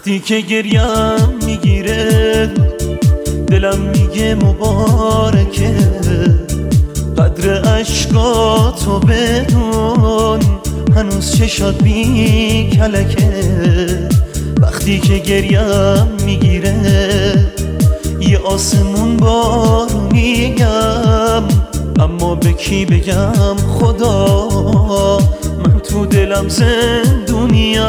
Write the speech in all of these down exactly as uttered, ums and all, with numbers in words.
وقتی که گریم میگیره دلم میگه مبارکه، قدر عشقاتو بدون هنوز چشات بی کلکه. وقتی که گریم میگیره یه آسمون بارونیم، اما به کی بگم خدا من تو دلم زندونیم.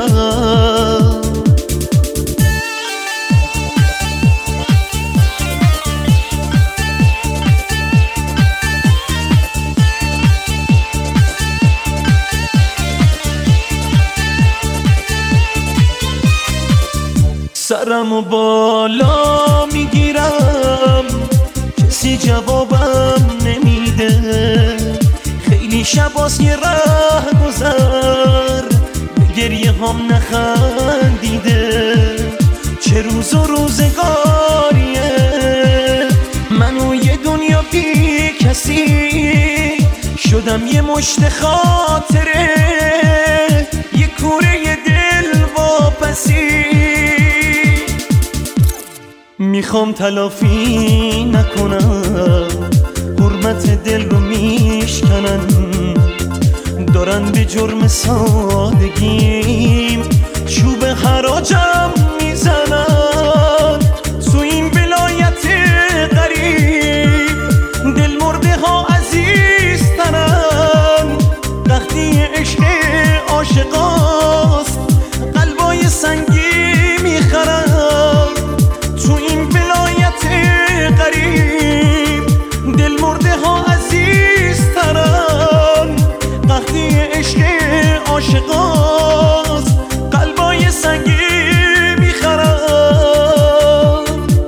سرمو بالا میگیرم کسی جوابم نمیده، خیلی شباس یه ره گذر به گریه هم نخندیده. چه روز و روزگاریه منو یه دنیا بی کسی، شدم یه مشت خاطره یه کوره دل واپسی. میخوام تلافی نکنم حرمت دل رو میشکنن، دارن به جرم سادگیم چوب حراجم میزنن. تو این ولایت غریب دل مرده ها عزیزترن، وقتی عشق عاشقاست قلبای سنگی میخرن. تو این ولایت غریب دل مرده ها عزیزترن، وقتی عشق عاشقاست قلبای سنگی میخرن.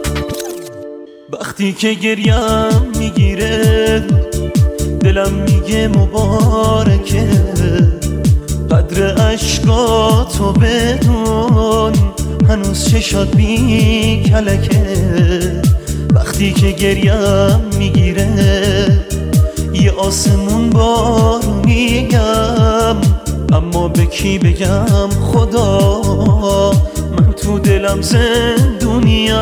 وقتی که گریم میگیره دلم میگه مبارکه، قدر عشقاتو بدون هنوز چشات بی کلکه. وقتی که گریم میگیره یه آسمون بارونیم، اما به کی بگم خدا من تو دلم زندونیم.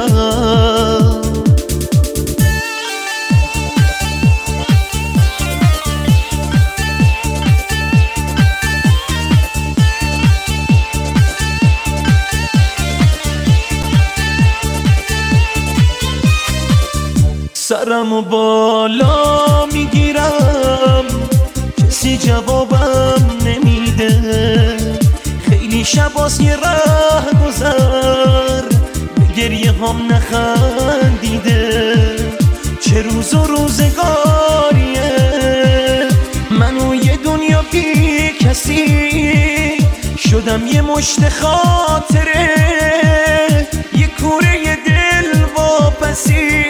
سرمو بالا میگیرم کسی جوابم نمیده، خیلی شباس یه ره گذر به گریه هم نخندیده. چه روز و روزگاریه منو یه دنیا بی کسی، شدم یه مشت خاطره یه کوره دل واپسی.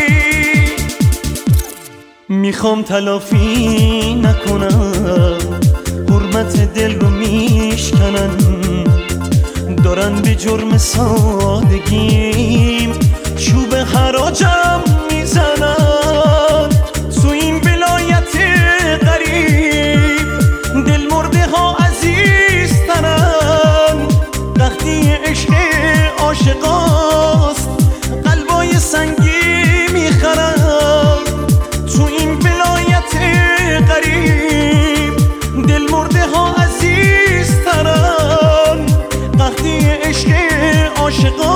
میخوام تلافی نکنم حرمت دل رو میشکنن، دارن به جرم سادگیم چوب حراجم میزنن. تو این ولایت غریب دل مرده ها عزیزترن، وقتی عشق عاشقاست قلبای سنگی میخرن. تو این ولایت غریب دل مرده ها عزیزترن، وقتی عشق عاشقان